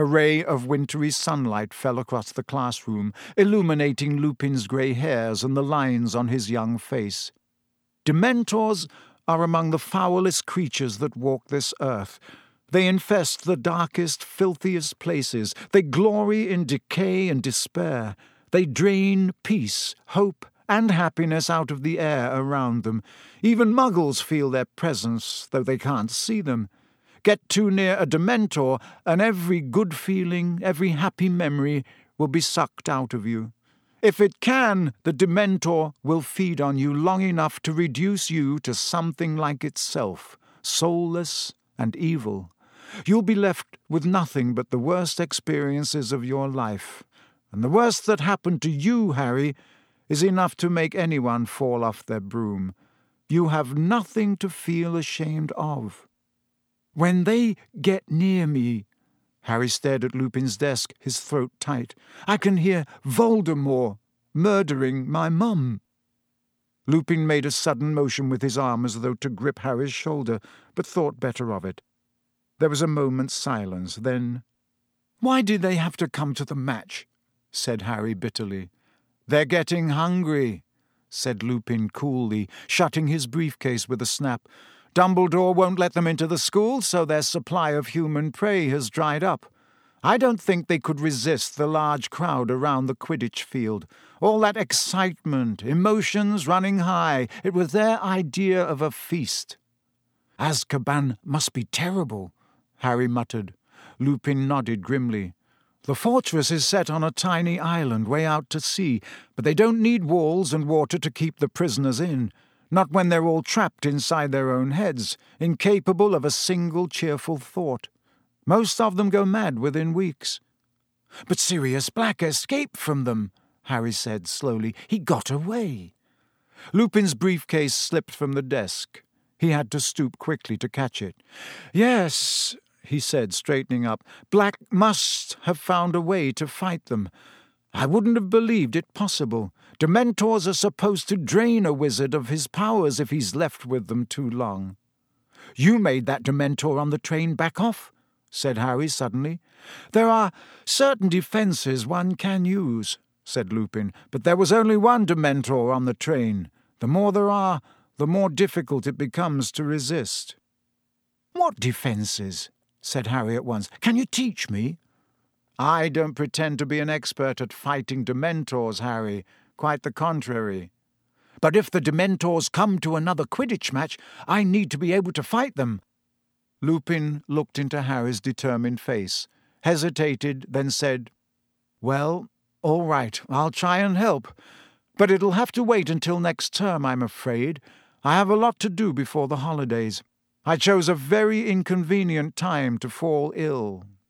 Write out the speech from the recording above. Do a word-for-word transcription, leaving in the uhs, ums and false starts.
A ray of wintry sunlight fell across the classroom, illuminating Lupin's grey hairs and the lines on his young face. Dementors are among the foulest creatures that walk this earth. They infest the darkest, filthiest places. They glory in decay and despair. They drain peace, hope, and happiness out of the air around them. Even muggles feel their presence, though they can't see them. Get too near a Dementor, and every good feeling, every happy memory will be sucked out of you. If it can, the Dementor will feed on you long enough to reduce you to something like itself, soulless and evil. You'll be left with nothing but the worst experiences of your life. And the worst that happened to you, Harry, is enough to make anyone fall off their broom. You have nothing to feel ashamed of. When they get near me—" Harry stared at Lupin's desk, his throat tight. "I can hear Voldemort murdering my mum." Lupin made a sudden motion with his arm as though to grip Harry's shoulder, but thought better of it. There was a moment's silence. Then, "Why did they have to come to the match?" said Harry bitterly. "They're getting hungry," said Lupin coolly, shutting his briefcase with a snap. "Dumbledore won't let them into the school, so their supply of human prey has dried up. I don't think they could resist the large crowd around the Quidditch field. All that excitement, emotions running high, it was their idea of a feast." "Azkaban must be terrible," Harry muttered. Lupin nodded grimly. "The fortress is set on a tiny island way out to sea, but they don't need walls and water to keep the prisoners in. Not when they're all trapped inside their own heads, incapable of a single cheerful thought. Most of them go mad within weeks." "But Sirius Black escaped from them," Harry said slowly. "He got away." Lupin's briefcase slipped from the desk. He had to stoop quickly to catch it. "Yes," he said, straightening up, "Black must have found a way to fight them. I wouldn't have believed it possible. Dementors are supposed to drain a wizard of his powers if he's left with them too long." "You made that Dementor on the train back off," said Harry suddenly. "There are certain defences one can use," said Lupin, "but there was only one Dementor on the train. The more there are, the more difficult it becomes to resist." "What defences?" said Harry at once. "Can you teach me?" "I don't pretend to be an expert at fighting Dementors, Harry. Quite the contrary." "But if the Dementors come to another Quidditch match, I need to be able to fight them." Lupin looked into Harry's determined face, hesitated, then said, "Well, all right, I'll try and help. But it'll have to wait until next term, I'm afraid. I have a lot to do before the holidays. I chose a very inconvenient time to fall ill."